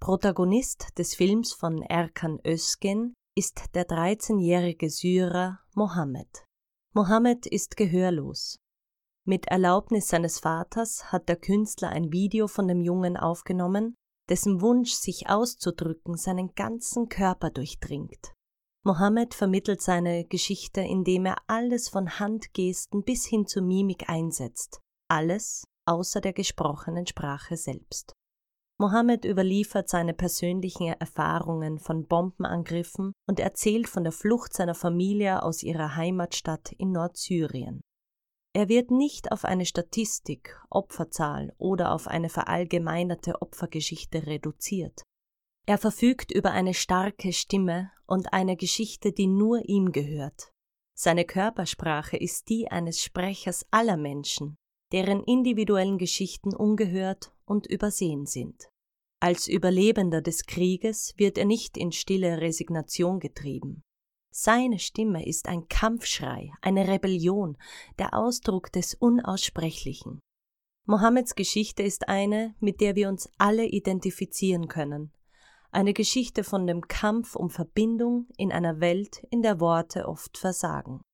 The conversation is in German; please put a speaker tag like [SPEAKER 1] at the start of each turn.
[SPEAKER 1] Protagonist des Films von Erkan Özgen ist der 13-jährige Syrer Mohammed. Mohammed ist gehörlos. Mit Erlaubnis seines Vaters hat der Künstler ein Video von dem Jungen aufgenommen, dessen Wunsch, sich auszudrücken, seinen ganzen Körper durchdringt. Mohammed vermittelt seine Geschichte, indem er alles von Handgesten bis hin zur Mimik einsetzt, alles außer der gesprochenen Sprache selbst. Mohammed überliefert seine persönlichen Erfahrungen von Bombenangriffen und erzählt von der Flucht seiner Familie aus ihrer Heimatstadt in Nordsyrien. Er wird nicht auf eine Statistik, Opferzahl oder auf eine verallgemeinerte Opfergeschichte reduziert. Er verfügt über eine starke Stimme und eine Geschichte, die nur ihm gehört. Seine Körpersprache ist die eines Sprechers aller Menschen, deren individuellen Geschichten ungehört und übersehen sind. Als Überlebender des Krieges wird er nicht in stille Resignation getrieben. Seine Stimme ist ein Kampfschrei, eine Rebellion, der Ausdruck des Unaussprechlichen. Mohammeds Geschichte ist eine, mit der wir uns alle identifizieren können. Eine Geschichte von dem Kampf um Verbindung in einer Welt, in der Worte oft versagen.